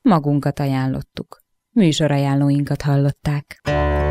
magunkat ajánlottuk. Műsorajánlóinkat hallották.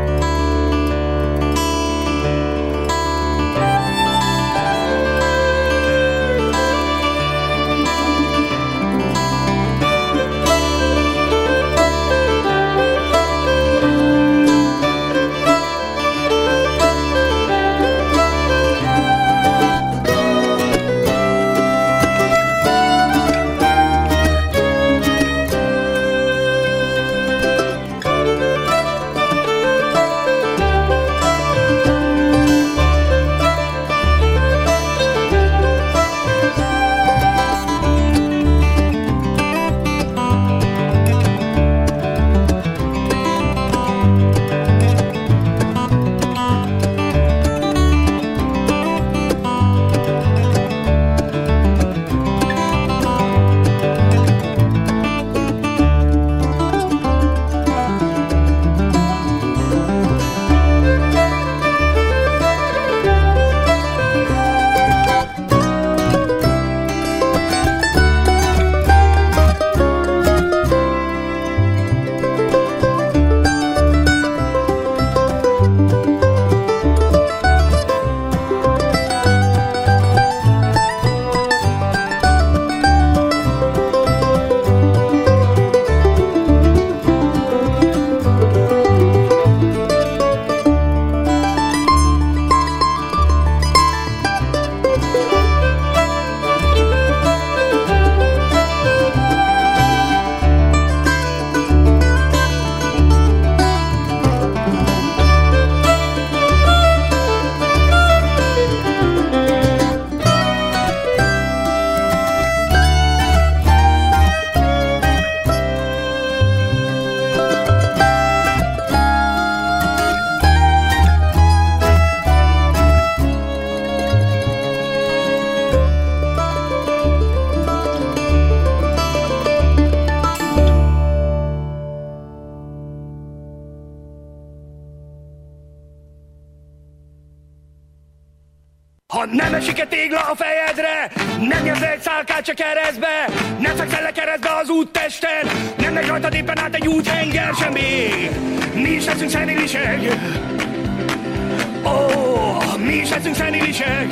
Ha nem esik-e tégla a fejedre, nem nyomd egy szálkát se keresztbe, nem fekszel le keresztbe az úttesten, nem megy rajtad éppen át egy úthenger sem még. Mi is leszünk szenilisek, mi is leszünk szenilisek.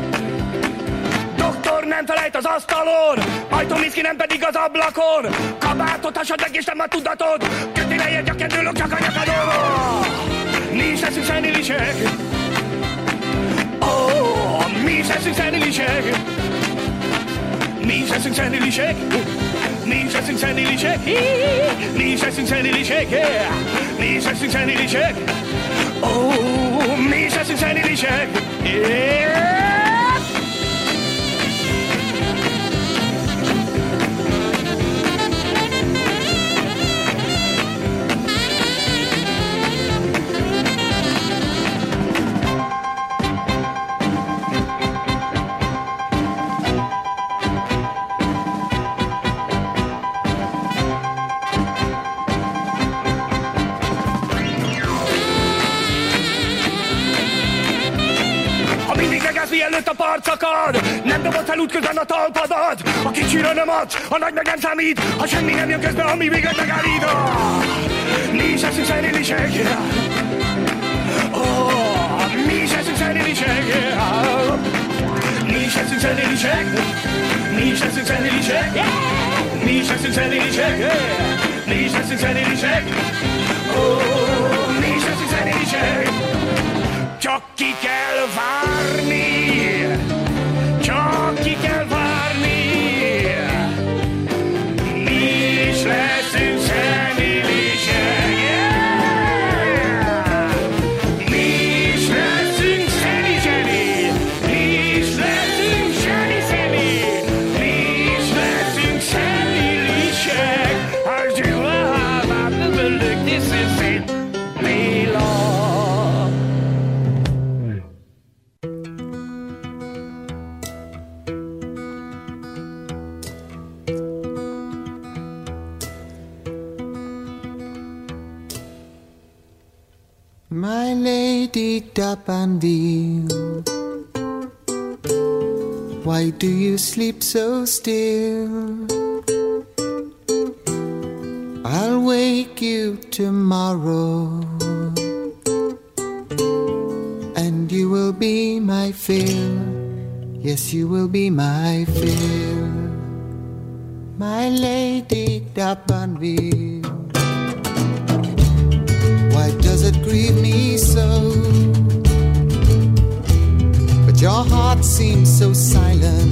Doktor nem felejt az asztalon, ajtómiszki nem pedig az ablakon, kabátot hasad meg és nem a tudatod, kötél helyet gyakendőlök csak a nyakadon. Mi is leszünk szenilisek, mi is leszünk szenilisek, mi is leszünk szenilisek, mi is leszünk szenilisek, mi is leszünk szenilisek, mi is leszünk szenilisek, mi is leszünk szenilisek, mielőtt a part szakad, nem dobod fel útközben a talpadat. A kicsire nem adsz, a nagy meg nem számít, ha semmi nem jön közben, ami végleg megállít. Mi is leszünk szenilisek, mi is leszünk szenilisek, mi is leszünk szenilisek, mi is leszünk szenilisek, mi is leszünk szenilisek, mi is leszünk szenilisek, mi is leszünk szenilisek. Csak ki kell várni, csak ki kell várni, mi is leszünk szenilisek, mi is leszünk szeni-zseni, mi is leszünk zseni-zeni, mi is leszünk szenilisek. As you have to believe this is it, Mila. My lady Dappandil, why do you sleep so still? wake you tomorrow, and you will be my fill. Yes, you will be my fill, my Lady d'Abanville. Why does it grieve me so? But your heart seems so silent.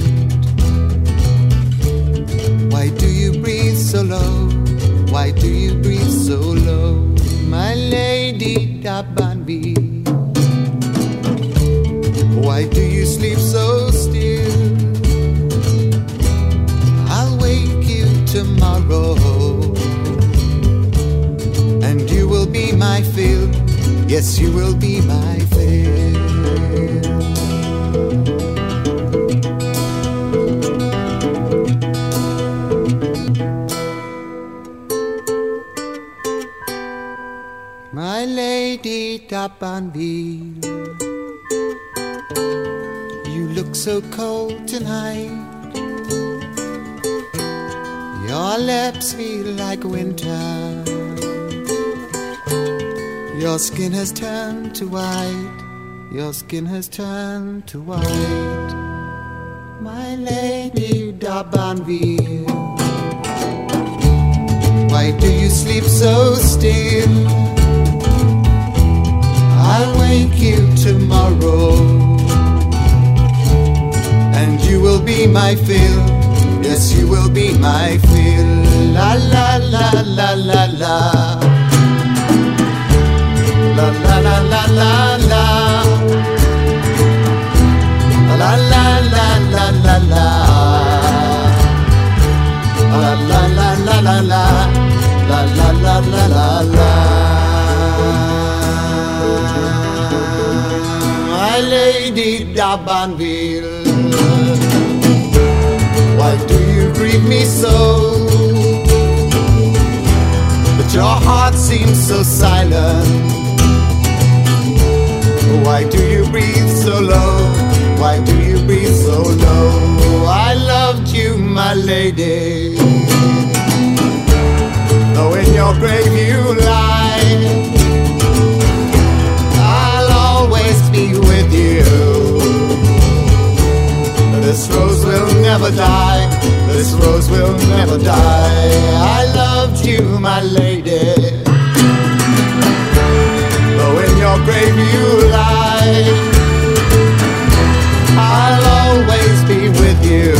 Why do you breathe so low? Why do you breathe so low, my Lady d'Abanville? Why do you sleep so still? I'll wake you tomorrow, and you will be my fill. Yes, you will be my fill. My Lady d'Abanville, you look so cold tonight. Your lips feel like winter. Your skin has turned to white. Your skin has turned to white, my Lady d'Abanville. Why do you sleep so still? I'll wake you tomorrow, and you will be my fill. Yes, you will be my fill. La la la la la la. La la la la la la. La la la la la la. La la la la la la. La la la la la la. My Lady d'Abanville, why do you grieve me so? But your heart seems so silent. Why do you breathe so low? Why do you breathe so low? I loved you, my lady, though in your grave you lie, I'll always be with you. This rose will never die. This rose will never die. I loved you, my lady, though in your grave you lie, I'll always be with you.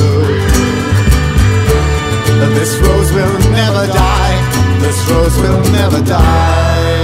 This rose will never die. This rose will never die.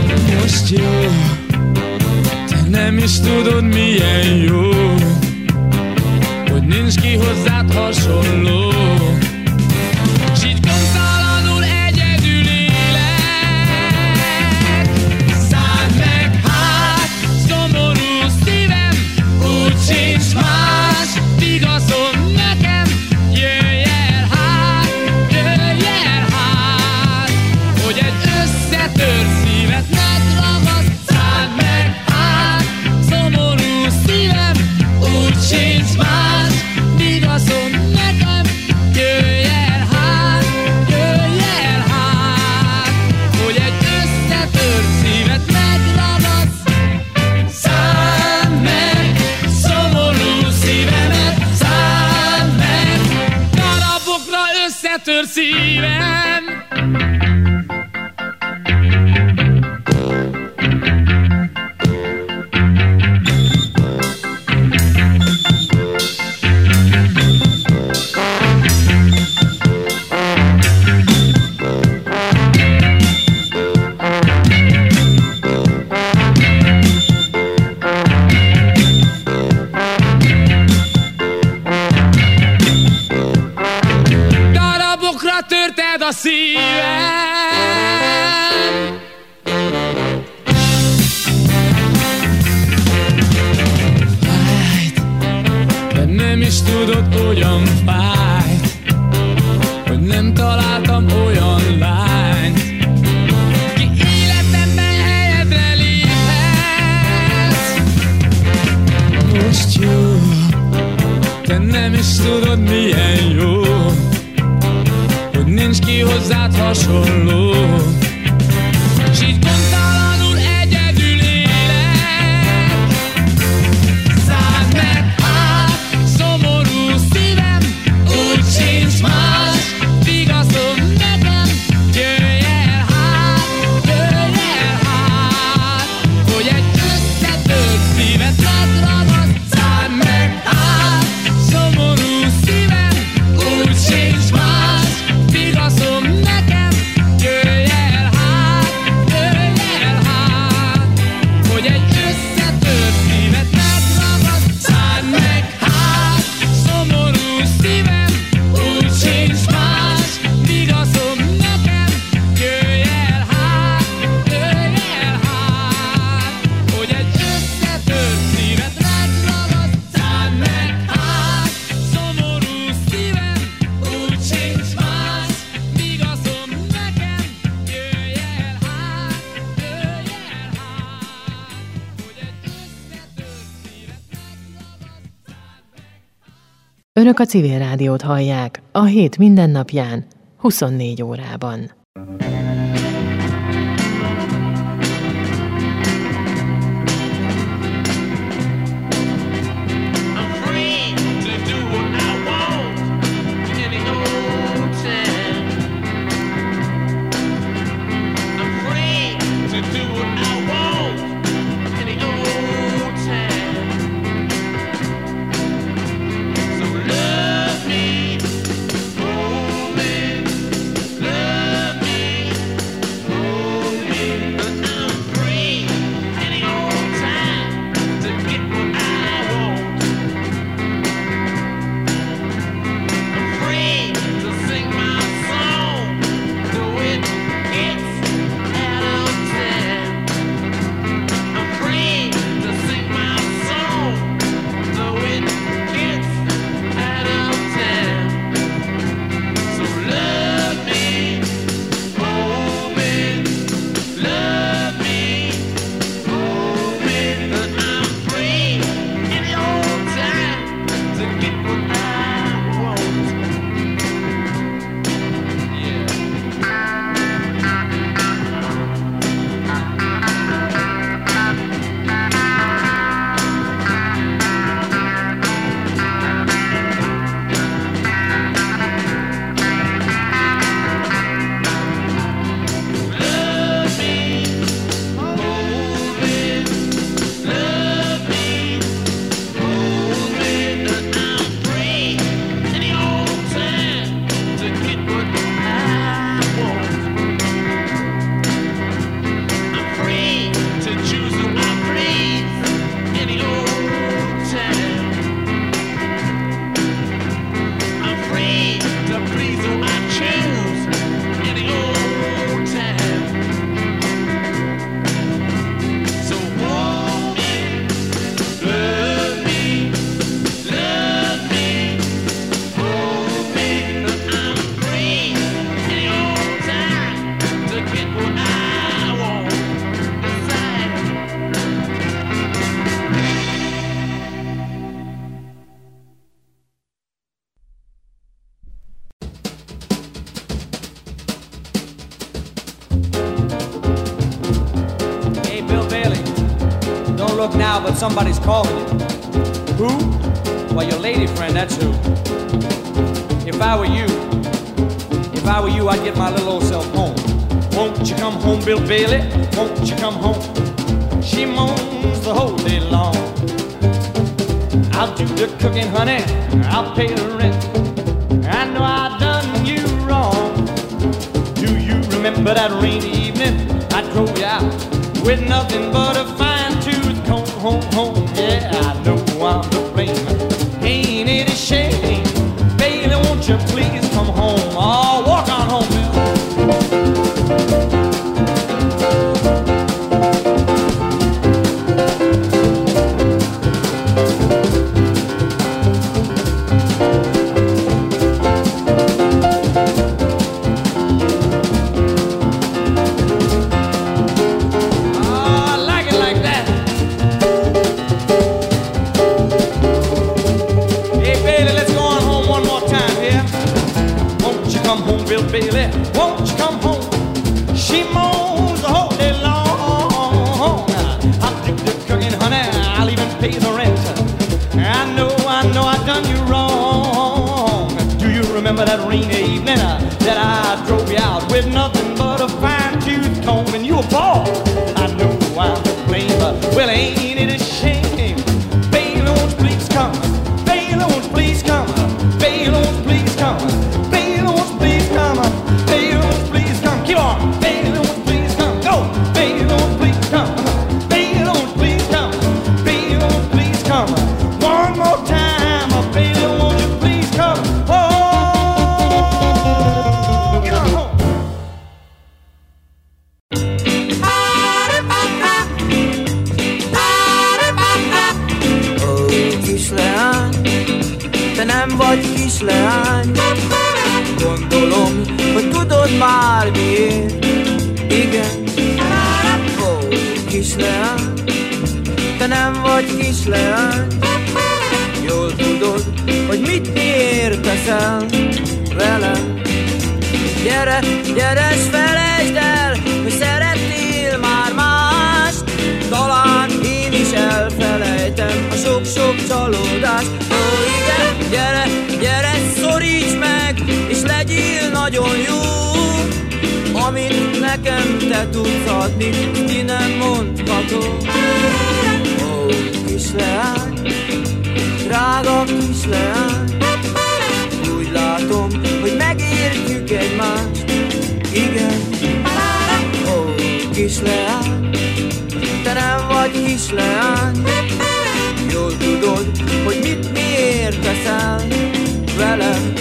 Nem is tudod milyen jó, összetört szívet megragaszt, száll meg át, szomorú szívem, úgy sincs más, vigaszom nekem, jöjj el hát, hogy egy összetört szívet megragaszt, száll meg, szomorú szívemet, száll meg, darabokra összetört szívem. Törted a szívem. Fájt, de nem is tudod, olyan fájt, hogy nem találtam olyan lányt, ki életemben helyedre léphetsz. Most jó, te nem is tudod, milyen jó, nincs ki hozzád hasonló, s így gondtalanul egyedül élek. Szálld meg át, szomorú szívem, úgy sincs más, vigaszom nekem, jöjj el hát, hogy egy összetört szívet megragaszt. Szálld meg át, szomorú szívem, úgy sincs más, vigaszom nekem, jöjj el hát, hogy egy összetört szívet megragaszt. Szálld meg hát, szomorú szívem, úgy sincs más, vigaszom nekem, jöjj el hát, hogy egy összetört szívet megragaszt. Szálld meg hát, szomorú szívem, úgy sincs más, vigaszom nekem, jöjj el hát, hogy egy összetört szívet megragaszt. Önök a Civil Rádiót hallják a hét mindennapján, 24 órában. I'm free to do what I want in the old town. I'm free to do what I want in the old town. So love me, hold me, love me. look now, but somebody's calling you. Who? Well, your lady friend, that's who. If I were you, I'd get my little old self home. Won't you come home, Bill Bailey? Won't you come home? She moans the whole day long. I'll do the cooking, honey. I'll pay the rent. I know I done you wrong. Do you remember that rainy evening? I drove you out with nothing but a fine-tooth comb. Home. Yeah, I know I'm to blame. Ain't it a shame? Bailey, won't you please come home? Oh, walk on home, Bill. Bill Bailey, won't you come home? She moans the whole day long. I'll do the cooking, honey, I'll even pay the rent. I know I done you wrong. Do you remember that rainy evening that I drove you out with nothing but a fine-tooth comb and you were bald? I know I'm to blame, well, ain't it a shame? Bailey, won't you please come? Bailey, won't you please come? Bailey, won't you please come? Bailey, won't you please come? Bailey, won't you please come? Keep on. Bailey, won't you please come? Go. Bailey, won't you please come? Bailey, won't you please come? Bailey, won't you please come? One more time. Bailey, won't you please come? Oh, get on home. Ó, kisleány, te nem vagy kisleány. Gondolom, hogy tudod már miért. Igen. Ó, kisleány, te nem vagy kisleány. Jól tudod, hogy mit miért teszel velem. Gyere, gyere, s felejtsd el, hogy szeretnél már mást. Talán én is elfelejtem a sok-sok csalódást. Ó, igen, gyere, gyere, szoríts meg, és legyél nagyon jó. Amit nekem te tudsz adni, ki nem mondható. Ó, kisleány, drága kisleány, úgy látom, hogy megértjük egymást. Igen. Ó, kisleány, te nem vagy kisleány. Jól tudod, hogy mit miért teszel velem.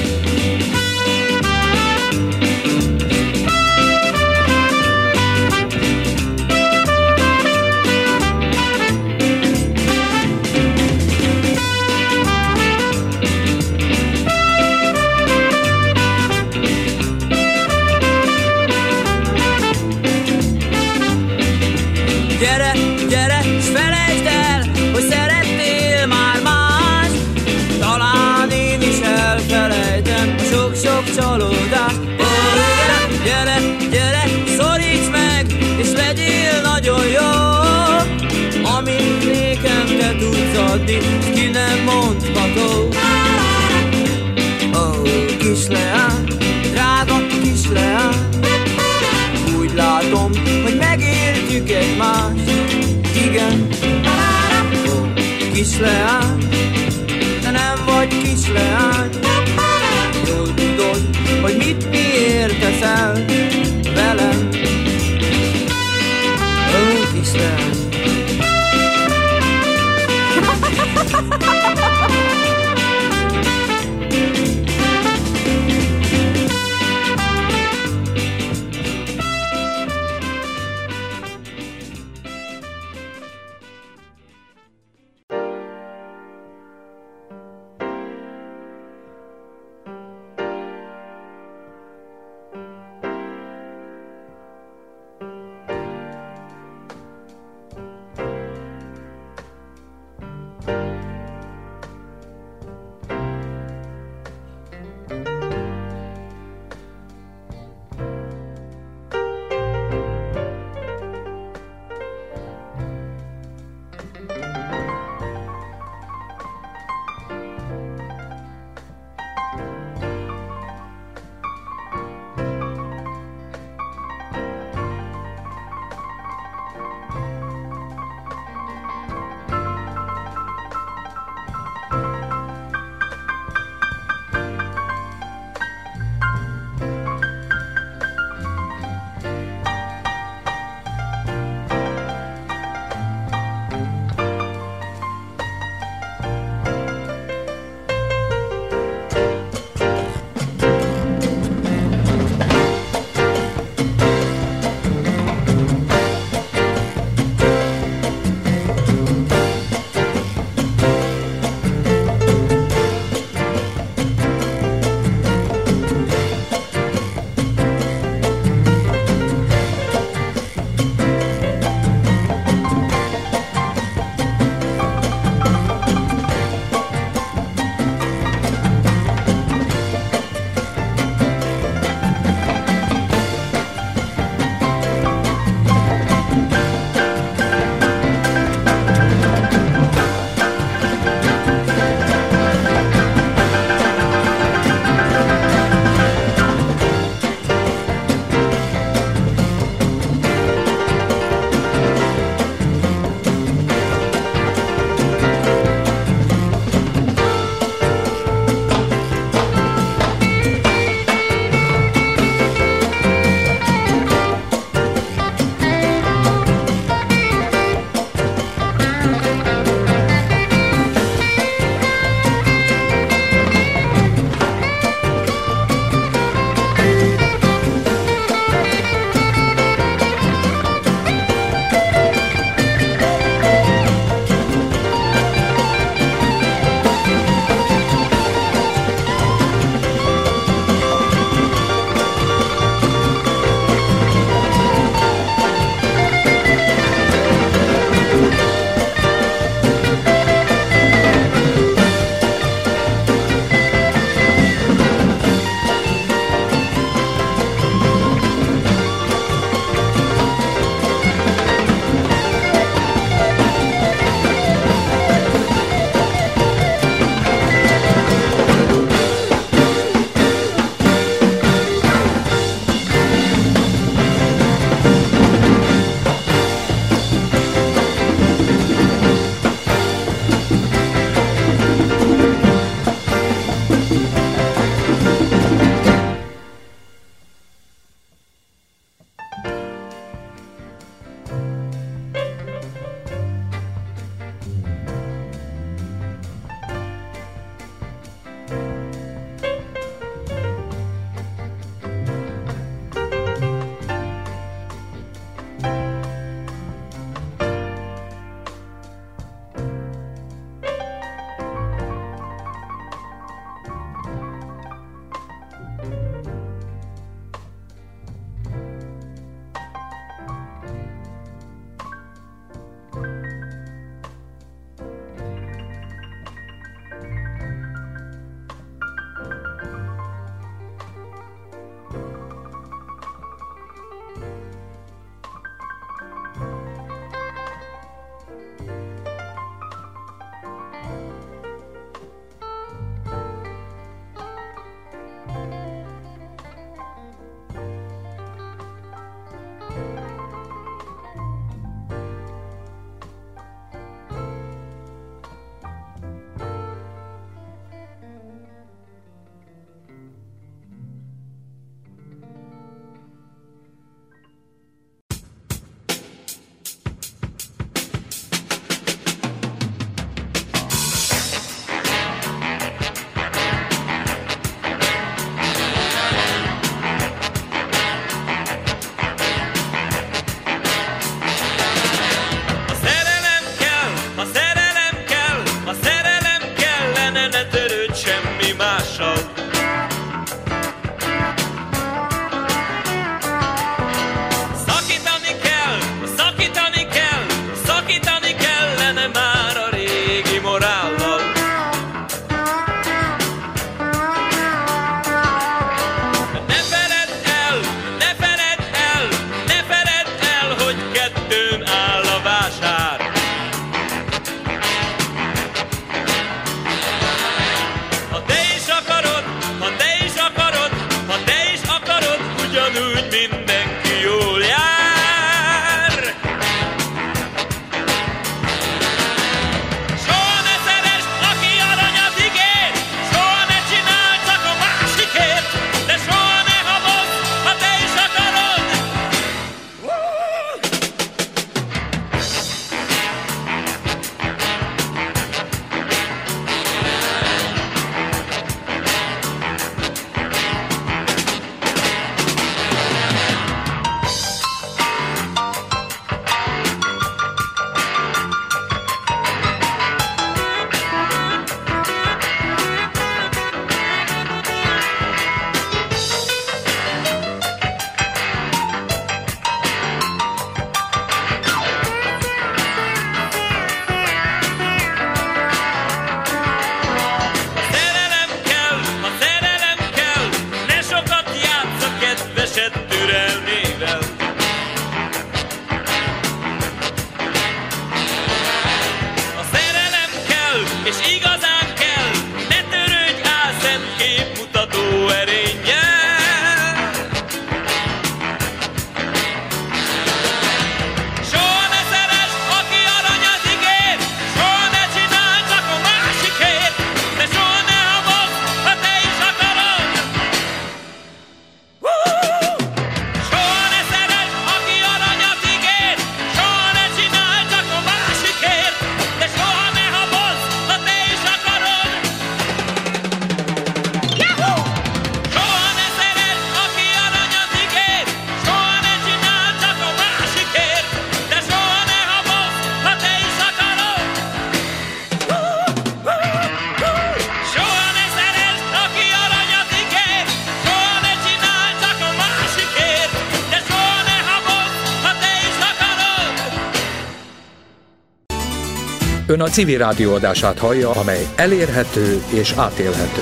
Gyere, gyere, s felejtsd el, hogy szeretnél már más. Talán én is elfelejtem a sok-sok csalódást. Ó, gyere, gyere, gyere, szoríts meg, és legyél nagyon jó. Amit nékem te tudsz adni, ki nem mondható. Ó, kisleány, drága kisleány, úgy látom, hogy megértjük egymást. Igen. Ó, kisleány, te nem vagy kisleány. Jól tudod, hogy mit miért teszel velem. Ó, kisleány. Ön a Civil Rádió adását hallja, amely elérhető és átélhető.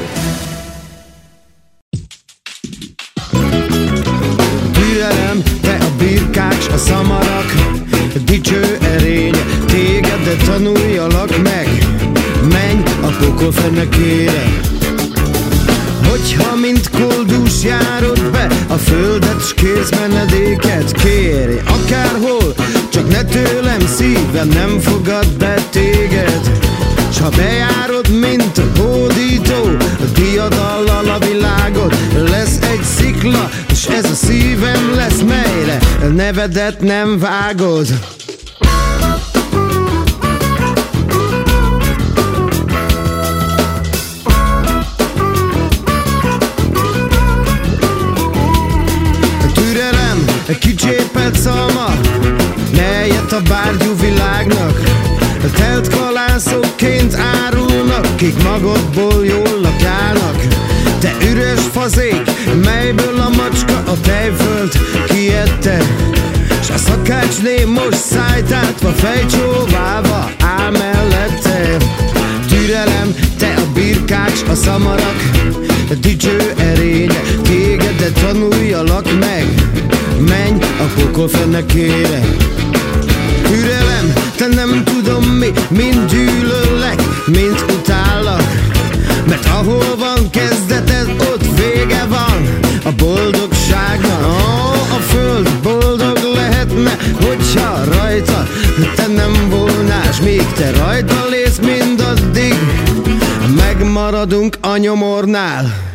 Türelem, te a birkács, a szamarak, dicső erény, téged, de tanuljalak meg, menj a pokol fenekére. Hogyha mint koldus járod be a földet, s kérsz menedéket, kérj akárhol, csak ne tőlem, szívem nem fogad be téged. S ha bejárod, mint a hódító, a diadallal a világot, lesz egy szikla, és ez a szívem lesz, melyre nevedet nem vágod. Kicsépelt szalma, melyet a bárgyú világnak telt kalászokként árulnak, kik magadból jól lakálnak. Te üres fazék, melyből a macska a tejfölt kiette, s a szakácsné most szájtátva, fejcsóválva áll mellette. Türelem, te a birkács, a szamarak, dicső erénye, téged, de tanuljalak meg, menj a pokol fenekére. Türelem, te nem tudom mind gyűlöllek, mind utállak, mert ahol van kezdeted, ott vége van a boldogságnak. A föld boldog lehetne, hogyha rajta te nem volnás, míg te rajta lész, mindaddig megmaradunk a nyomornál.